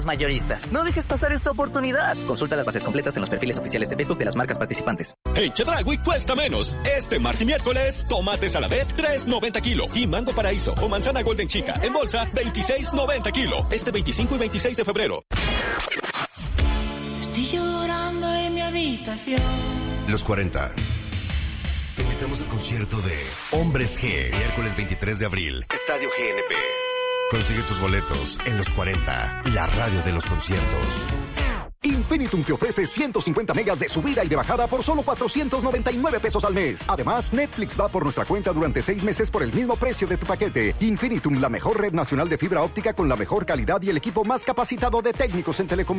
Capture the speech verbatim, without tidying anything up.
Mayoristas. No dejes pasar esta oportunidad. Consulta las bases completas en los perfiles oficiales de Facebook de las marcas participantes. En Chedraui cuesta menos. Este martes y miércoles, tomate Saladet tres noventa kilo y mango paraíso o manzana golden chica en bolsa veintiséis noventa kilo. Este veinticinco y veintiséis de febrero. Estoy llorando en mi habitación. Los cuarenta. Te invitamos al concierto de Hombres G, miércoles veintitrés de abril, Estadio G N P. Consigue tus boletos en Los cuarenta, la radio de los conciertos. Infinitum te ofrece ciento cincuenta megas de subida y de bajada por solo cuatrocientos noventa y nueve pesos al mes. Además, Netflix va por nuestra cuenta durante seis meses por el mismo precio de tu paquete. Infinitum, la mejor red nacional de fibra óptica con la mejor calidad y el equipo más capacitado de técnicos en telecomunicaciones.